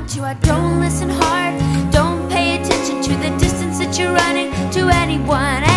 want to. I don't listen hard. Don't pay attention to the distance that you're running to anyone.